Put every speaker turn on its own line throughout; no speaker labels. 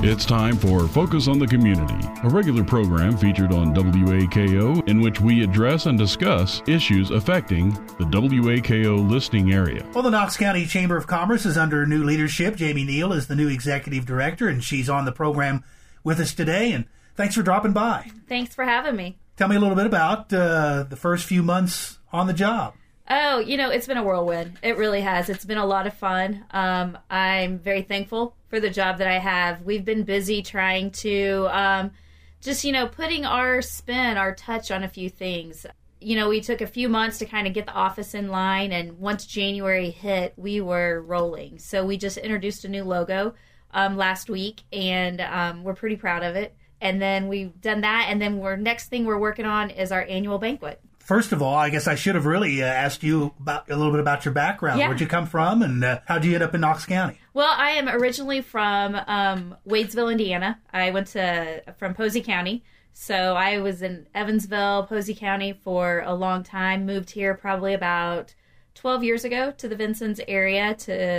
It's time for Focus on the Community, a regular program featured on WAKO in which we address and discuss issues affecting the WAKO listening area.
Well, the Knox County Chamber of Commerce is under new leadership. Jamie Neal is the new executive director, and she's on the program with us today. And thanks for dropping by.
Thanks for having me.
Tell me a little bit about the first few months on the job.
Oh, it's been a whirlwind. It really has. It's been a lot of fun. I'm very thankful for the job that I have. We've been busy trying to putting our spin, our touch on a few things. We took a few months to kind of get the office in line, and once January hit, we were rolling. So we just introduced a new logo last week, and we're pretty proud of it. And then we've done that, and then next thing we're working on is our annual banquet.
First of all, I guess I should have really asked you about a little bit about your background.
Yeah.
Where'd you come from, and how'd you end up in Knox County?
Well, I am originally from Wadesville, Indiana. I went from Posey County. So I was in Evansville, Posey County for a long time. Moved here probably about 12 years ago to the Vincennes area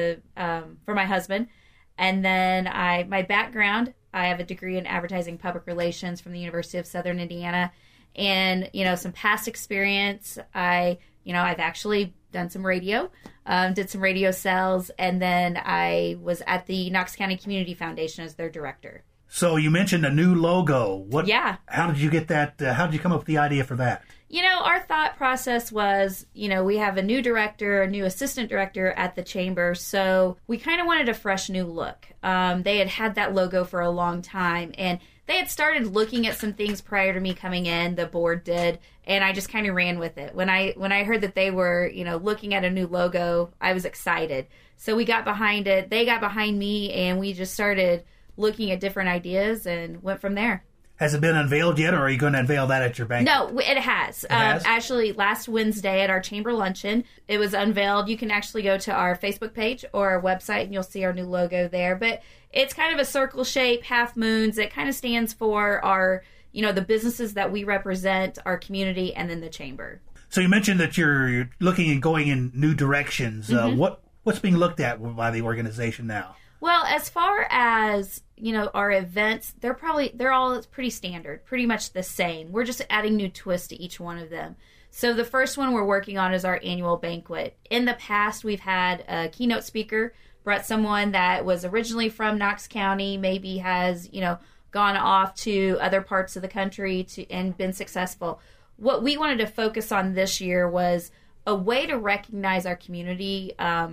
for my husband. And then my background, I have a degree in advertising public relations from the University of Southern Indiana. And, some past experience. I've actually done some radio, did some radio sales, and then I was at the Knox County Community Foundation as their director.
So you mentioned a new logo.
Yeah.
How did you get that? How did you come up with the idea for that?
Our thought process was, we have a new director, a new assistant director at the chamber, so we kind of wanted a fresh new look. They had that logo for a long time, and they had started looking at some things prior to me coming in, the board did, and I just kind of ran with it. When I heard that they were, looking at a new logo, I was excited. So we got behind it, they got behind me, and we just started looking at different ideas and went from there.
Has it been unveiled yet, or are you going to unveil that at your banquet?
No, it has. Actually, last Wednesday at our chamber luncheon, it was unveiled. You can actually go to our Facebook page or our website, and you'll see our new logo there. But it's kind of a circle shape, half moons. It kind of stands for our, the businesses that we represent, our community, and then the chamber. So
you mentioned that you're looking and going in new directions.
Mm-hmm.
What's being looked at by the organization now?
Well, as far as, our events, they're all pretty standard, pretty much the same. We're just adding new twists to each one of them. So the first one we're working on is our annual banquet. In the past, we've had a keynote speaker, brought someone that was originally from Knox County, maybe has, gone off to other parts of the country and been successful. What we wanted to focus on this year was a way to recognize our community,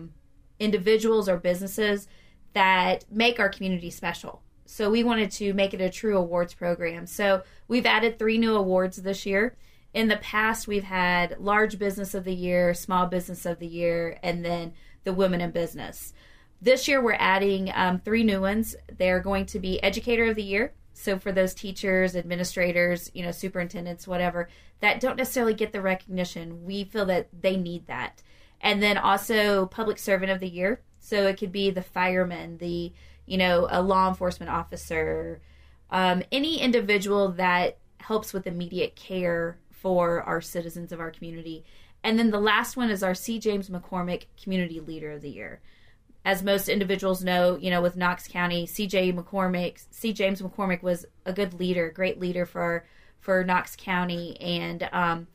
individuals or businesses that make our community special. So we wanted to make it a true awards program. So we've added 3 new awards this year. In the past, we've had Large Business of the Year, Small Business of the Year, and then the Women in Business. This year, we're adding 3 new ones. They're going to be Educator of the Year. So for those teachers, administrators, superintendents, whatever, that don't necessarily get the recognition, we feel that they need that. And then also Public Servant of the Year. So it could be the fireman, a law enforcement officer, any individual that helps with immediate care for our citizens of our community. And then the last one is our C. James McCormick Community Leader of the Year. As most individuals know, with Knox County, C. James McCormick was a good leader, great leader for Knox County, and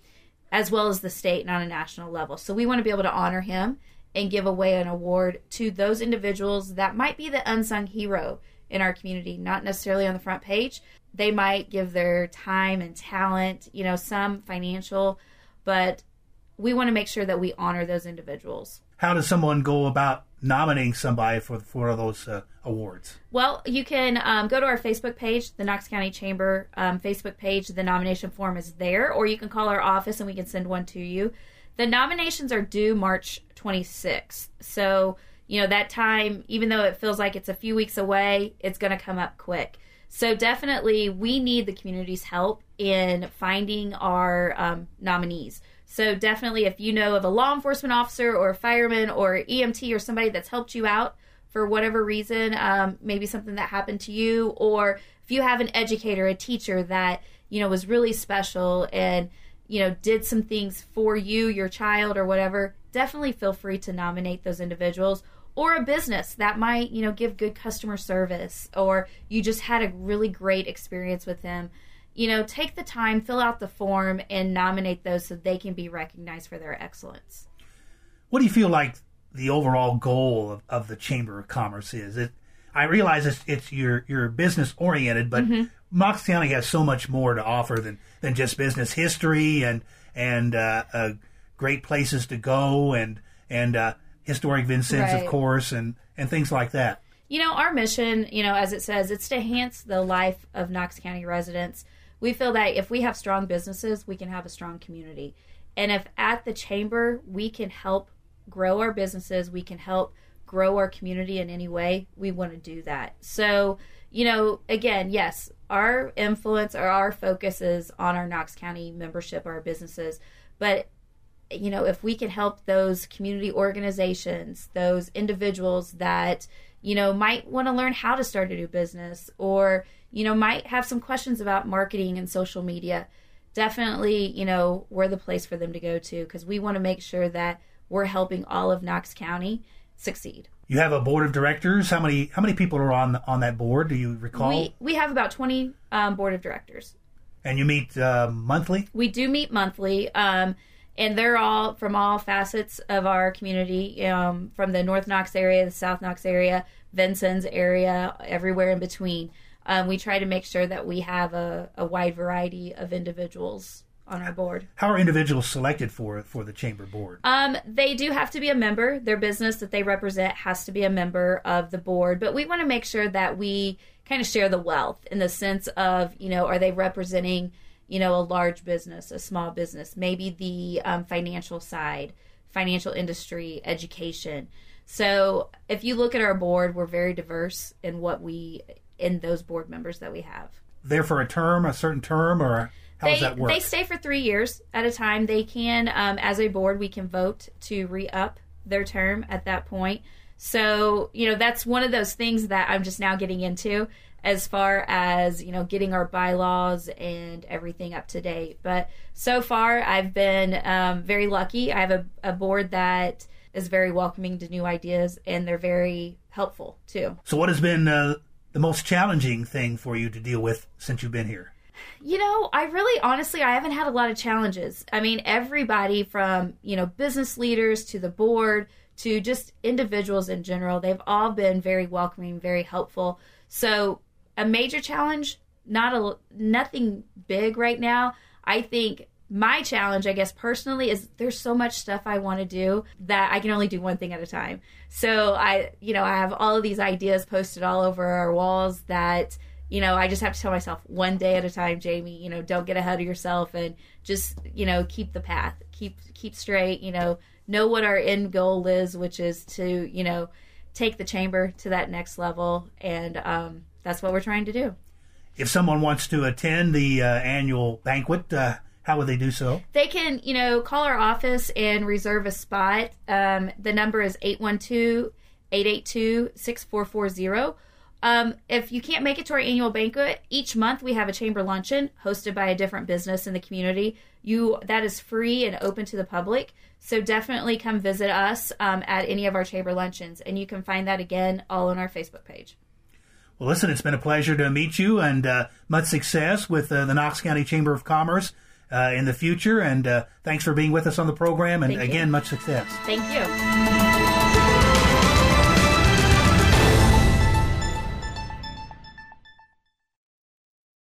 as well as the state and on a national level. So we want to be able to honor him and give away an award to those individuals that might be the unsung hero in our community, not necessarily on the front page. They might give their time and talent, some financial, but we want to make sure that we honor those individuals.
How does someone go about nominating somebody for those awards?
Well, you can go to our Facebook page, the Knox County Chamber Facebook page. The nomination form is there, or you can call our office and we can send one to you. The nominations are due March 26th. So, that time, even though it feels like it's a few weeks away, it's going to come up quick. So definitely we need the community's help in finding our nominees. So definitely if you know of a law enforcement officer or a fireman or EMT or somebody that's helped you out for whatever reason, maybe something that happened to you, or if you have an educator, a teacher that, was really special and did some things for you, your child, or whatever, definitely feel free to nominate those individuals. or a business that might, give good customer service, or you just had a really great experience with them. Take the time, fill out the form, and nominate those so they can be recognized for their excellence.
What do you feel like the overall goal of the Chamber of Commerce is? I realize it's you're business oriented, but Knox County has so much more to offer than just business history and great places to go and historic Vincennes,
Right.
of course, and things like that.
Our mission, as it says, it's to enhance the life of Knox County residents. We feel that if we have strong businesses, we can have a strong community. And if at the Chamber we can help grow our businesses, we can help grow our community in any way, we want to do that. So, again, yes, our influence or our focus is on our Knox County membership, our businesses. But, if we can help those community organizations, those individuals that, might want to learn how to start a new business, or, might have some questions about marketing and social media, definitely, we're the place for them to go to, because we want to make sure that we're helping all of Knox County succeed.
You have a board of directors. How many people are on that board? Do you recall?
We have about 20 board of directors.
And you meet monthly?
We do meet monthly, and they're all from all facets of our community, from the North Knox area, the South Knox area, Vincennes area, everywhere in between. We try to make sure that we have a wide variety of individuals on our board.
How are individuals selected for the Chamber board?
They do have to be a member. Their business that they represent has to be a member of the board. But we want to make sure that we kind of share the wealth in the sense of, are they representing, a large business, a small business, maybe the financial side, financial industry, education. So if you look at our board, we're very diverse in those board members that we have.
There for a certain term, or how does that work?
They stay for 3 years at a time. They can, as a board, we can vote to re-up their term at that point. So, that's one of those things that I'm just now getting into as far as, getting our bylaws and everything up to date. But so far, I've been very lucky. I have a board that is very welcoming to new ideas, and they're very helpful, too.
So what has been the most challenging thing for you to deal with since you've been here?
I haven't had a lot of challenges. I mean, everybody from, business leaders to the board to just individuals in general, they've all been very welcoming, very helpful. So a major challenge, nothing big right now. I think my challenge, I guess personally, is there's so much stuff I want to do that I can only do one thing at a time. So I have all of these ideas posted all over our walls that, I just have to tell myself one day at a time, Jamie, don't get ahead of yourself, and just, keep the path, keep straight, know what our end goal is, which is to, take the Chamber to that next level. And that's what we're trying to do.
If someone wants to attend the annual banquet, how would they do so?
They can, call our office and reserve a spot. The number is 812-882-6440. If you can't make it to our annual banquet, each month we have a Chamber luncheon hosted by a different business in the community. That is free and open to the public. So definitely come visit us at any of our Chamber luncheons. And you can find that, again, all on our Facebook page.
Well, listen, it's been a pleasure to meet you, and much success with the Knox County Chamber of Commerce in the future. And thanks for being with us on the program. And again, much success.
Thank you.